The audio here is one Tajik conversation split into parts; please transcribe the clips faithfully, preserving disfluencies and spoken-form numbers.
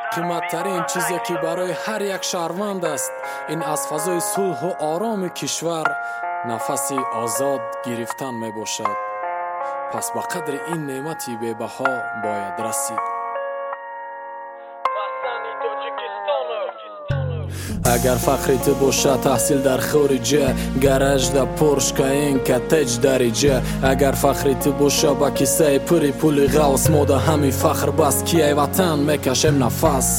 қиматтарин чизе ки барои ҳар як шаҳрванд аст, ин аз фазои сулҳу ороми кишвар нафаси озод гирифтан мебошад. пас ба қадри ин неъмати бебаҳо бояд расид. агар фахри ту бошад таҳсил дар хориҷа, гараж да порш каен коттедж дариҷа. агар фахри ту боша ба кисаи пури пули ғавс, мо да ҳами фахр бас ки ай ватан мекашем нафас.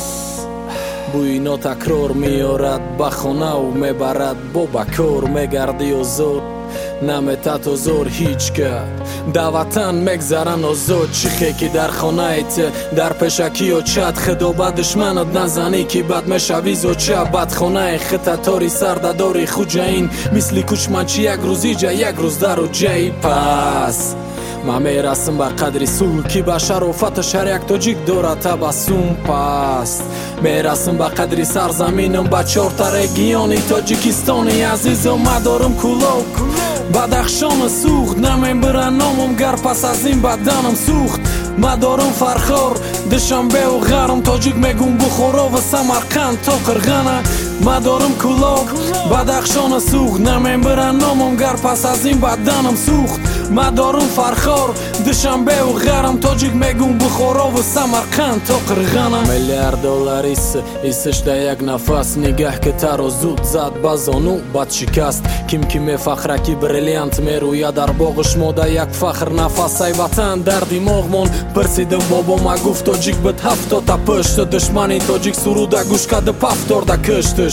бӯи нотакрор меорад ба хонаву мебарад бо ба кор, мегарди озод наметад озор ҳиҷ кад. да ватан мегзаран озод чихе ки дар хонаит дар пешакӣ очад, худо ба душманат назанӣ ки бад мешавӣ зоча. бадхонаи хитатори сардадори хуҷаин, мисли кучманчи як рӯзиҷа як рӯз дару ҷай. пас ман мерасм ба қадри сулҳ ки ба шарофата шар як тоҷик дорад табассум. пас мерасм ба қадри сарзаминам ба чорта региони тоҷикистони азизам. мадорам кулок бадахшона сӯхт, намебирам номам гар пас аз ин баданам сӯхт. мадорам фархор душанбеву ғарм, тоҷик мегум бухоро ва самарқанд то қирғана. мадорам кулок бадахшона сӯхт, намебирам номам гар пас аз ин баданам сӯхт. мадорам фархор душанбеву ғарм, тоҷик мегум бухоро ва самарқанд то қирғана. миллиард доллар ис исш да як нафас, нигаҳ ки таро зуд зад ба зону бад шикаст. ким ки мефахра ки бриллиант мерӯяд дар боғиш, мо да як фахр нафас. ай ватан дар димоғмон пирсидам бобома гуфт, тоҷик бит ҳафтота пӯшт, душмани тоҷик суруда гӯш када пафторда кӯштш.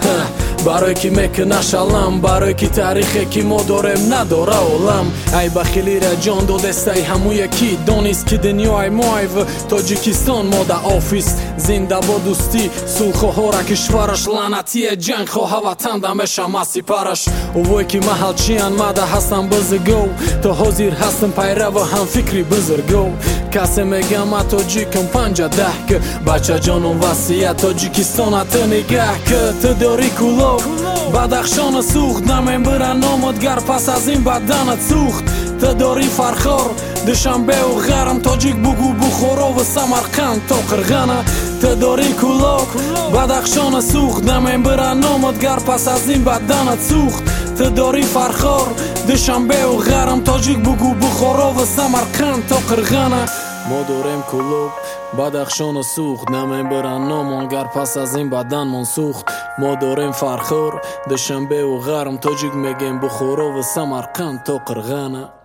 барое ки мекунаш алам, барое ки таърихе ки мо дорем надора олам. ай бахилира ҷон додестаи ҳамуя ки донист ки дунёи моай в тоҷикистон мода офис. зинда бо дӯстӣ сулхоҳора кишвараш, лаънатие ҷанг хоҳа ватан да мешама сипараш. овой ки маҳалчиян мада ҳастам бизигов, то ҳозир ҳастам пайрава ҳамфикри бизиргов. касе мегам ма тоҷикам панҷа даҳ ки бачаҷонум васия тоҷикистона ту нигаҳ ки ту дори кулок бадахшона сӯхт, намебирам номат гар пас аз ин баданат сӯхт. ту дори фархор душанбеву ғарм, тоҷик бугу бухоро ва самарқанд то қирғана. ту дори кулок бадахшона сӯхт, намебирам номат гар пас аз ин баданат сӯхт. ту дори фархор душанбеву ғарм, тоҷик бугу бухоро ва самарқанд то қирғана. мо дорем кулок бадахшона сӯхт, намебирам номон гар пас аз ин баданмон сӯхт. мо дорем фархор душанбеву ғарм, тоҷик мегем бухоро ва самарқанд то қирғана.